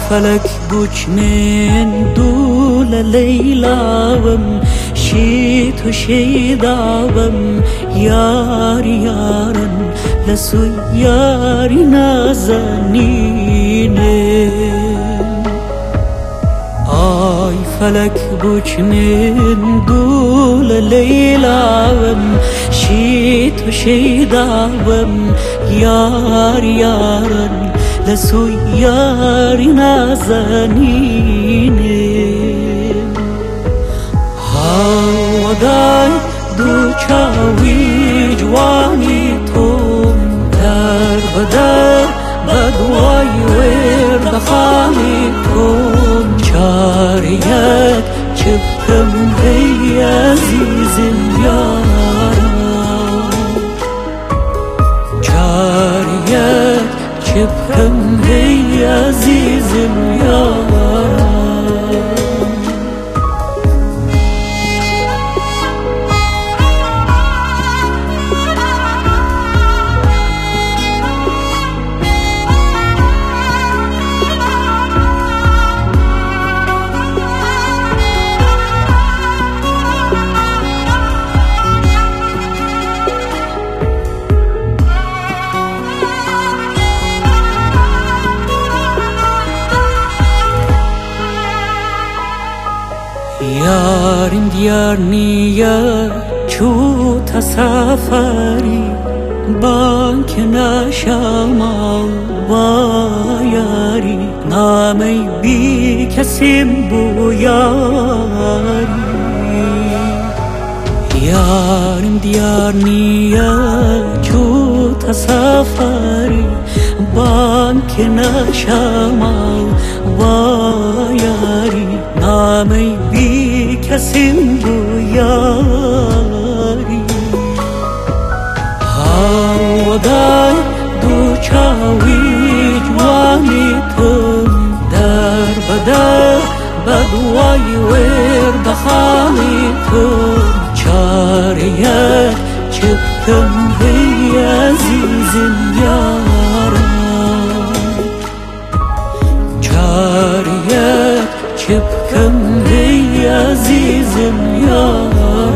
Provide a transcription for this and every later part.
فلك بوچنين دول ليلاوم شيت وشيداوم ياري يارن لسو ياري نازنينه آي فلك بوچنين دول ليلاوم شيت وشيداوم ياري يارن لسو ياري نازنينه هاوداي دوچاوي جواني توم در بدر بدواي ورد خاني توم شاريك شبكم هي عزيز يارا شاريك شبكم هي عزيز يارا يارين ديارني يا شو تسافري بانكنا شمال وياري نامي بيك سيمبو ياري يارين ديارني يا شو تسافري بانكنا شمال وياري نامي بيك سيمبو ياري هاوداي دوچاوي جواني تم در بدر بدواي ورد خاني تم شاريك شبكم هي عزيز يارا شاريك شبكم هي عزيز يارا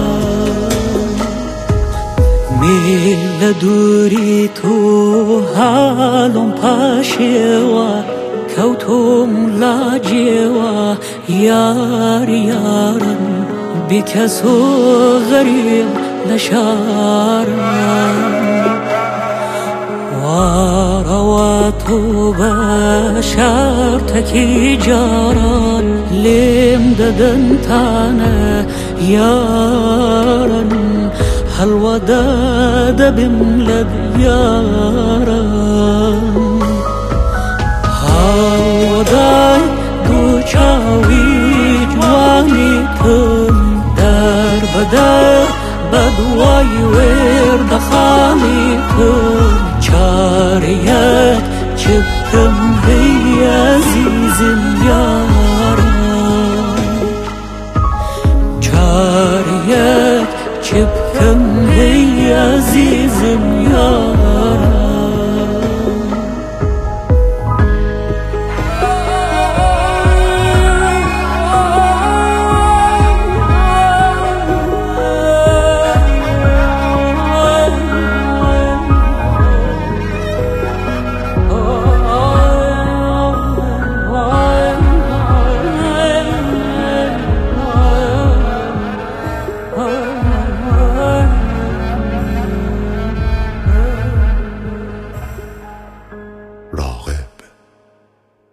ميل دوري تو حالم پاشوا كوتم لاجوا يار يارن بكسو غريب لشارن ورواتو بشارتكي جاران لم ددن تانا يارن هالوداد بملد يارن هالوداد دوچاوي جواني تم در بدر بدواي ورد خاني تم شاريك شبكم هي عزيز يارا